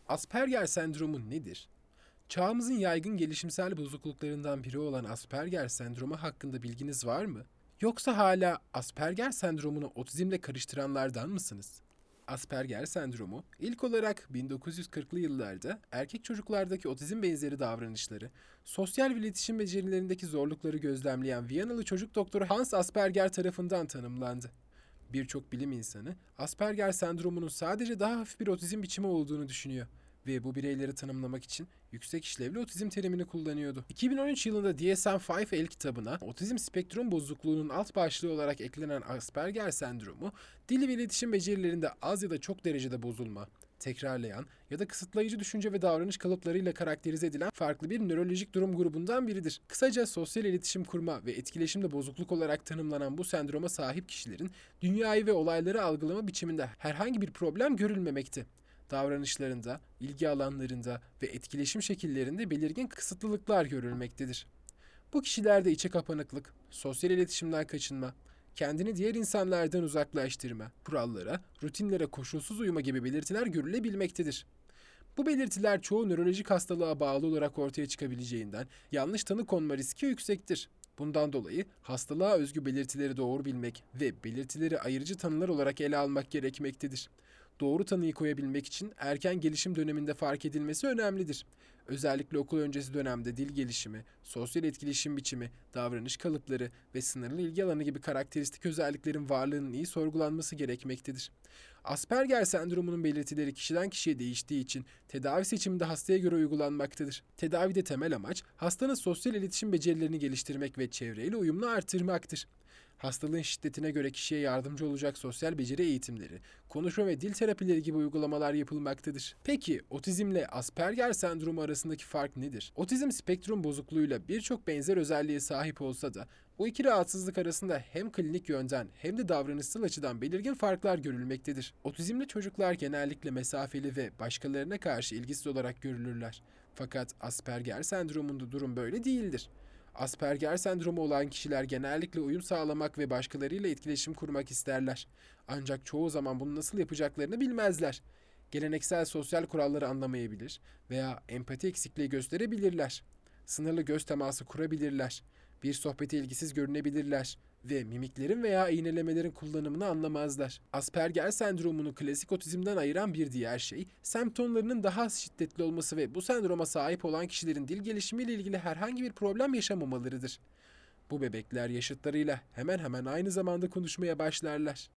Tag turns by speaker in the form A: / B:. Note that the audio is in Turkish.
A: Asperger sendromu nedir? Çağımızın yaygın gelişimsel bozukluklarından biri olan Asperger sendromu hakkında bilginiz var mı? Yoksa hala Asperger sendromunu otizmle karıştıranlardan mısınız? Asperger sendromu, ilk olarak 1940'lı yıllarda erkek çocuklardaki otizm benzeri davranışları, sosyal ve iletişim becerilerindeki zorlukları gözlemleyen Viyanalı çocuk doktoru Hans Asperger tarafından tanımlandı. Birçok bilim insanı Asperger sendromunun sadece daha hafif bir otizm biçimi olduğunu düşünüyor ve bu bireyleri tanımlamak için yüksek işlevli otizm terimini kullanıyordu. 2013 yılında DSM-5 kitabına otizm spektrum bozukluğunun alt başlığı olarak eklenen Asperger sendromu, dil ve iletişim becerilerinde az ya da çok derecede bozulma, tekrarlayan ya da kısıtlayıcı düşünce ve davranış kalıplarıyla karakterize edilen farklı bir nörolojik durum grubundan biridir. Kısaca sosyal iletişim kurma ve etkileşimde bozukluk olarak tanımlanan bu sendroma sahip kişilerin dünyayı ve olayları algılama biçiminde herhangi bir problem görülmemekte. Davranışlarında, ilgi alanlarında ve etkileşim şekillerinde belirgin kısıtlılıklar görülmektedir. Bu kişilerde içe kapanıklık, sosyal iletişimden kaçınma, kendini diğer insanlardan uzaklaştırma, kurallara, rutinlere koşulsuz uyuma gibi belirtiler görülebilmektedir. Bu belirtiler çoğu nörolojik hastalığa bağlı olarak ortaya çıkabileceğinden yanlış tanı konma riski yüksektir. Bundan dolayı hastalığa özgü belirtileri doğru bilmek ve belirtileri ayırıcı tanılar olarak ele almak gerekmektedir. Doğru tanıyı koyabilmek için erken gelişim döneminde fark edilmesi önemlidir. Özellikle okul öncesi dönemde dil gelişimi, sosyal etkileşim biçimi, davranış kalıpları ve sınırlı ilgi alanı gibi karakteristik özelliklerin varlığının iyi sorgulanması gerekmektedir. Asperger sendromunun belirtileri kişiden kişiye değiştiği için tedavi seçiminde hastaya göre uygulanmaktadır. Tedavide temel amaç hastanın sosyal iletişim becerilerini geliştirmek ve çevreyle uyumlu artırmaktır. Hastalığın şiddetine göre kişiye yardımcı olacak sosyal beceri eğitimleri, konuşma ve dil terapileri gibi uygulamalar yapılmaktadır. Peki otizmle Asperger sendromu arasındaki fark nedir? Otizm spektrum bozukluğuyla birçok benzer özelliğe sahip olsa da bu iki rahatsızlık arasında hem klinik yönden hem de davranışsal açıdan belirgin farklar görülmektedir. Otizmli çocuklar genellikle mesafeli ve başkalarına karşı ilgisiz olarak görülürler. Fakat Asperger sendromunda durum böyle değildir. Asperger sendromu olan kişiler genellikle uyum sağlamak ve başkalarıyla etkileşim kurmak isterler. Ancak çoğu zaman bunu nasıl yapacaklarını bilmezler. Geleneksel sosyal kuralları anlamayabilir veya empati eksikliği gösterebilirler. Sınırlı göz teması kurabilirler. Bir sohbete ilgisiz görünebilirler ve mimiklerin veya iğnelemelerin kullanımını anlamazlar. Asperger sendromunu klasik otizmden ayıran bir diğer şey, semptomlarının daha az şiddetli olması ve bu sendroma sahip olan kişilerin dil gelişimiyle ilgili herhangi bir problem yaşamamalarıdır. Bu bebekler yaşıtlarıyla hemen hemen aynı zamanda konuşmaya başlarlar.